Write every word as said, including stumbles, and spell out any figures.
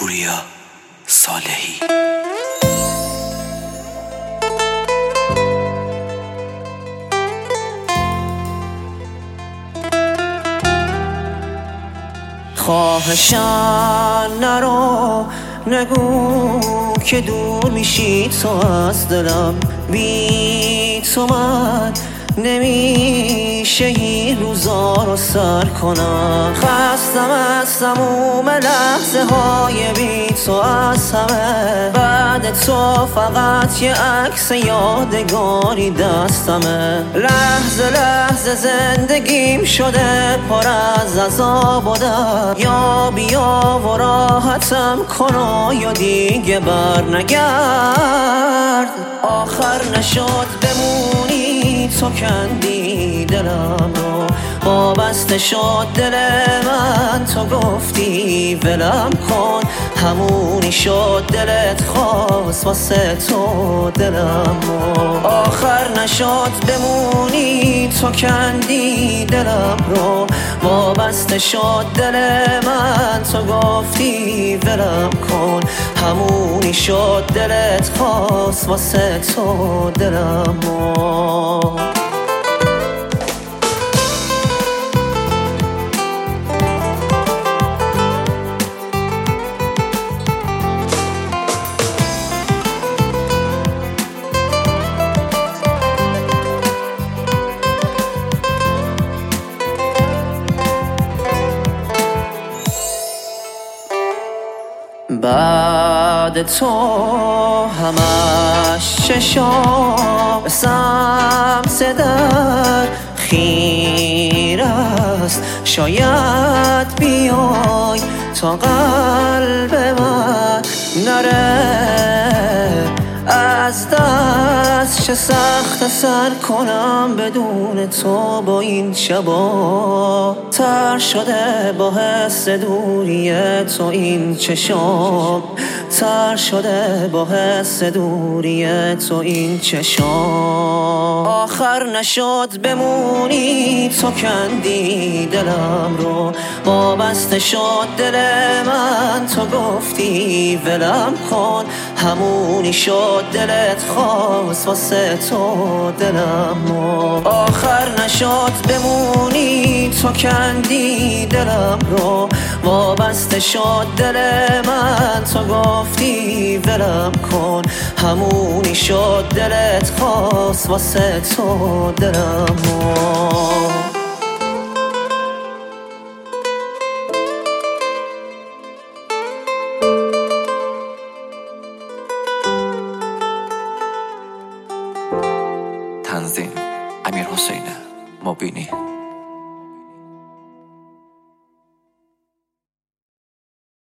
پوریا صالحی. خواهشان نرو، نگو که دور میشی تو از دلم. بی تو من نمیشه این روزا رو سر کنم. خستم از تموم لحظه های بی تو از همه. بعد تو فقط یه عکس یادگاری دستمه. لحظه لحظه زندگیم شده پر از عذاب و درد. یا بیا و راحتم کن و یا دیگه بر نگرد. آخر نشد بمونی، تو کندی دلم رو، وابسته شد دل من. تو گفتی ولم کن، همونی شد دلت خواست واسه تو دلم رو. آخر نشد بمونی، تو کندی دلم رو، وابسته شد دل من. تو گفتی ولم کن، همونی شد دلت خواست واسه تو دلم رو. بعد تو همش چشام سمس در خیر است. شاید بیای تا قلب من نره از دست. چه سخت سر کنم بدون تو با این شبا. تر شده با حس دوری تو این چشام. تر شده با حس دوری تو این چشام. آخر نشد بمونی، تو کندی دلم رو، وابسته شد دل من. تو گفتی ولم کن، همونی شد دلت خواست واسه تو دلم رو. آخر نشد بمونی، تو کندی دلم رو، وابسته شد دل من. تو گفتی ولم کن، همونی شد دلت خواست واسه تو دلم رو. تنظیم: امیر حسین مبینی.